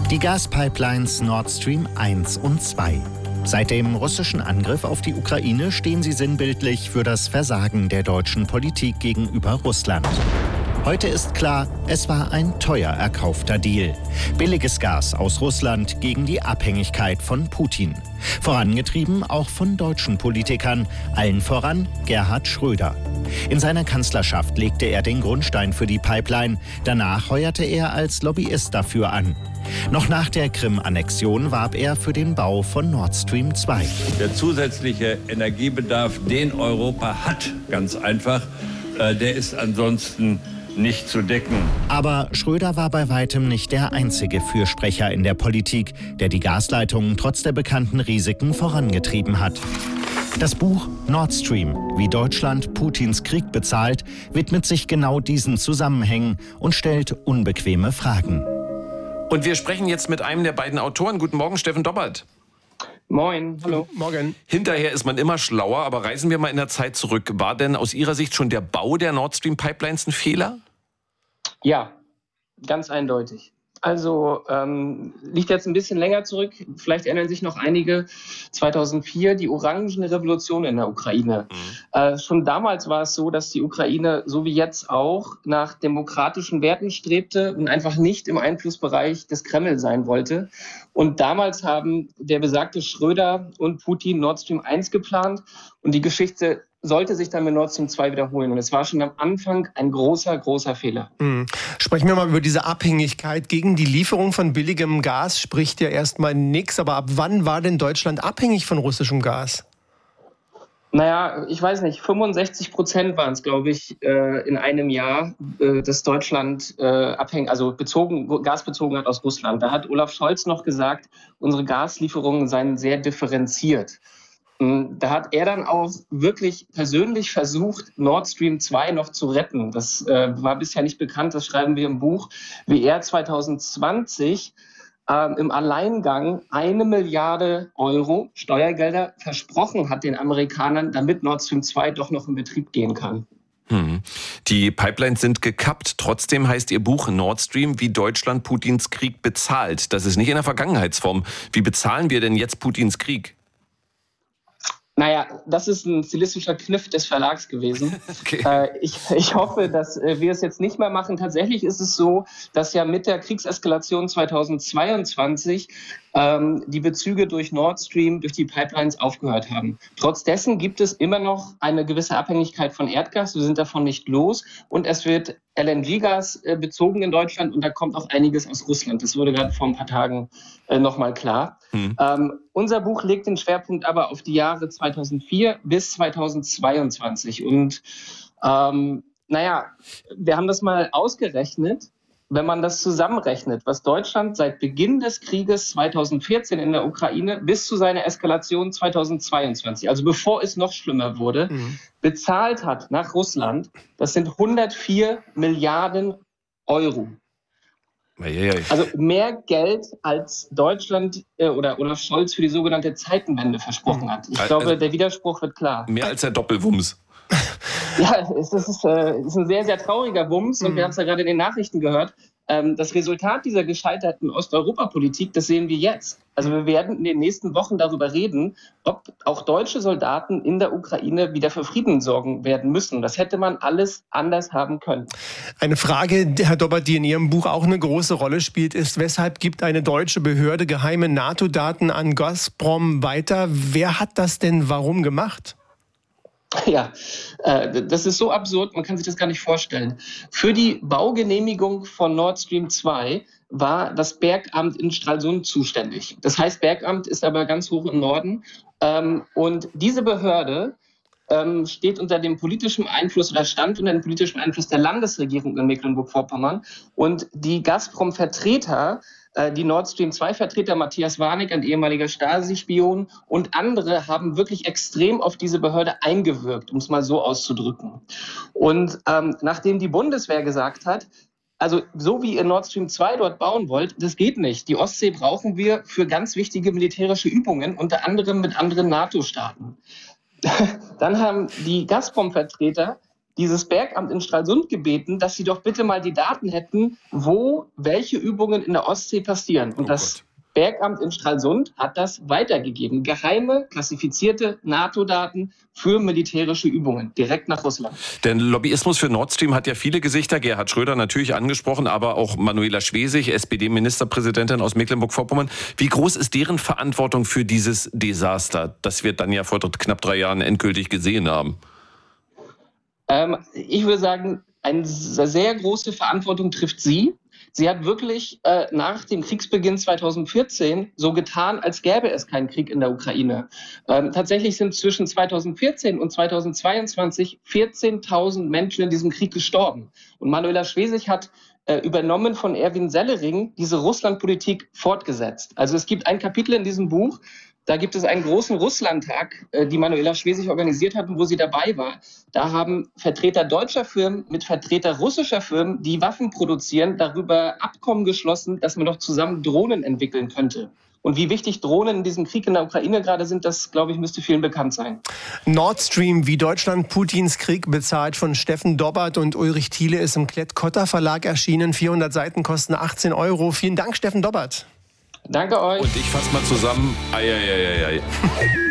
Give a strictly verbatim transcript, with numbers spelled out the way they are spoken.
Die Gaspipelines Nord Stream eins und zwei. Seit dem russischen Angriff auf die Ukraine stehen sie sinnbildlich für das Versagen der deutschen Politik gegenüber Russland. Heute ist klar, es war ein teuer erkaufter Deal. Billiges Gas aus Russland gegen die Abhängigkeit von Putin. Vorangetrieben auch von deutschen Politikern, allen voran Gerhard Schröder. In seiner Kanzlerschaft legte er den Grundstein für die Pipeline. Danach heuerte er als Lobbyist dafür an. Noch nach der Krim-Annexion warb er für den Bau von Nord Stream zwei. Der zusätzliche Energiebedarf, den Europa hat, ganz einfach, äh, der ist ansonsten nicht zu decken. Aber Schröder war bei weitem nicht der einzige Fürsprecher in der Politik, der die Gasleitungen trotz der bekannten Risiken vorangetrieben hat. Das Buch Nord Stream, wie Deutschland Putins Krieg bezahlt, widmet sich genau diesen Zusammenhängen und stellt unbequeme Fragen. Und wir sprechen jetzt mit einem der beiden Autoren. Guten Morgen, Steffen Doppert. Moin, hallo. Morgen. Hinterher ist man immer schlauer, aber reisen wir mal in der Zeit zurück. War denn aus Ihrer Sicht schon der Bau der Nord Stream Pipelines ein Fehler? Ja, ganz eindeutig. Also ähm, liegt jetzt ein bisschen länger zurück. Vielleicht erinnern sich noch einige, zweitausendvier, die Orangene Revolution in der Ukraine. Mhm. Äh, schon damals war es so, dass die Ukraine, so wie jetzt auch, nach demokratischen Werten strebte und einfach nicht im Einflussbereich des Kreml sein wollte. Und damals haben der besagte Schröder und Putin Nord Stream eins geplant. Und die Geschichte sollte sich dann mit Nord Stream zwei wiederholen. Und es war schon am Anfang ein großer, großer Fehler. Mhm. Sprechen wir mal über diese Abhängigkeit. Gegen die Lieferung von billigem Gas spricht ja erstmal nichts. Aber ab wann war denn Deutschland abhängig von russischem Gas? Naja, ich weiß nicht, fünfundsechzig Prozent waren es, glaube ich, äh, in einem Jahr, äh, dass Deutschland äh, abhängig, also bezogen, Gas bezogen hat aus Russland. Da hat Olaf Scholz noch gesagt, unsere Gaslieferungen seien sehr differenziert. Da hat er dann auch wirklich persönlich versucht, Nord Stream zwei noch zu retten. Das äh, war bisher nicht bekannt, das schreiben wir im Buch, wie er zwanzig zwanzig äh, im Alleingang eine Milliarde Euro Steuergelder versprochen hat den Amerikanern, damit Nord Stream zwei doch noch in Betrieb gehen kann. Hm. Die Pipelines sind gekappt. Trotzdem heißt Ihr Buch Nord Stream, wie Deutschland Putins Krieg bezahlt. Das ist nicht in der Vergangenheitsform. Wie bezahlen wir denn jetzt Putins Krieg? Naja, das ist ein stilistischer Kniff des Verlags gewesen. Okay. Äh, ich, ich hoffe, dass äh, wir es jetzt nicht mehr machen. Tatsächlich ist es so, dass ja mit der Kriegseskalation zweitausendzweiundzwanzig ähm, die Bezüge durch Nord Stream, durch die Pipelines aufgehört haben. Trotz dessen gibt es immer noch eine gewisse Abhängigkeit von Erdgas. Wir sind davon nicht los. Und es wird L N G-Gas äh, bezogen in Deutschland und da kommt auch einiges aus Russland. Das wurde gerade vor ein paar Tagen äh, nochmal klar. Hm. Ähm, unser Buch legt den Schwerpunkt aber auf die Jahre zweitausendvier bis zweitausendzweiundzwanzig. Und ähm, naja, wir haben das mal ausgerechnet. Wenn man das zusammenrechnet, was Deutschland seit Beginn des Krieges zweitausendvierzehn in der Ukraine bis zu seiner Eskalation zweitausendzweiundzwanzig, also bevor es noch schlimmer wurde, mhm. bezahlt hat nach Russland, das sind hundertvier Milliarden Euro. Also mehr Geld, als Deutschland äh, oder Olaf Scholz für die sogenannte Zeitenwende versprochen hat. Ich glaube, also, der Widerspruch wird klar. Mehr als der Doppelwumms. Ja, es ist, äh, es ist ein sehr, sehr trauriger Wumms und mhm. wir haben es ja gerade in den Nachrichten gehört. Ähm, das Resultat dieser gescheiterten Osteuropapolitik, das sehen wir jetzt. Also wir werden in den nächsten Wochen darüber reden, ob auch deutsche Soldaten in der Ukraine wieder für Frieden sorgen werden müssen. Das hätte man alles anders haben können. Eine Frage, Herr Doppert, die in Ihrem Buch auch eine große Rolle spielt, ist, weshalb gibt eine deutsche Behörde geheime NATO-Daten an Gazprom weiter? Wer hat das denn warum gemacht? Ja, äh, das ist so absurd, man kann sich das gar nicht vorstellen. Für die Baugenehmigung von Nord Stream zwei war das Bergamt in Stralsund zuständig. Das heißt, Bergamt ist aber ganz hoch im Norden. Ähm, und diese Behörde ähm, steht unter dem politischen Einfluss oder stand unter dem politischen Einfluss der Landesregierung in Mecklenburg-Vorpommern. Und die Gazprom-Vertreter, die Nord Stream zwei Vertreter, Matthias Warnig, ein ehemaliger Stasi-Spion und andere haben wirklich extrem auf diese Behörde eingewirkt, um es mal so auszudrücken. Und ähm, nachdem die Bundeswehr gesagt hat, also so wie ihr Nord Stream zwei dort bauen wollt, das geht nicht. Die Ostsee brauchen wir für ganz wichtige militärische Übungen, unter anderem mit anderen NATO-Staaten. Dann haben die Gazprom-Vertreter dieses Bergamt in Stralsund gebeten, dass sie doch bitte mal die Daten hätten, wo welche Übungen in der Ostsee passieren. Und oh das Gott. Bergamt in Stralsund hat das weitergegeben. Geheime, klassifizierte NATO-Daten für militärische Übungen direkt nach Russland. Der Lobbyismus für Nord Stream hat ja viele Gesichter. Gerhard Schröder natürlich angesprochen, aber auch Manuela Schwesig, S P D-Ministerpräsidentin aus Mecklenburg-Vorpommern. Wie groß ist deren Verantwortung für dieses Desaster, das wir dann ja vor knapp drei Jahren endgültig gesehen haben? Ähm, ich würde sagen, eine sehr große Verantwortung trifft sie. Sie hat wirklich äh, nach dem Kriegsbeginn zweitausendvierzehn so getan, als gäbe es keinen Krieg in der Ukraine. Ähm, tatsächlich sind zwischen zweitausendvierzehn und zweitausendzweiundzwanzig vierzehntausend Menschen in diesem Krieg gestorben. Und Manuela Schwesig hat äh, übernommen von Erwin Sellering diese Russlandpolitik fortgesetzt. Also es gibt ein Kapitel in diesem Buch, da gibt es einen großen Russlandtag, äh, die Manuela Schwesig organisiert hat und wo sie dabei war. Da haben Vertreter deutscher Firmen mit Vertreter russischer Firmen, die Waffen produzieren, darüber Abkommen geschlossen, dass man doch zusammen Drohnen entwickeln könnte. Und wie wichtig Drohnen in diesem Krieg in der Ukraine gerade sind, das, glaube ich, müsste vielen bekannt sein. Nord Stream, wie Deutschland Putins Krieg bezahlt, von Steffen Dobbert und Ulrich Thiele, ist im Klett-Cotta Verlag erschienen. vierhundert Seiten kosten achtzehn Euro. Vielen Dank, Steffen Dobbert. Danke euch. Und ich fasse mal zusammen. Ei, ei, ei, ei, ei.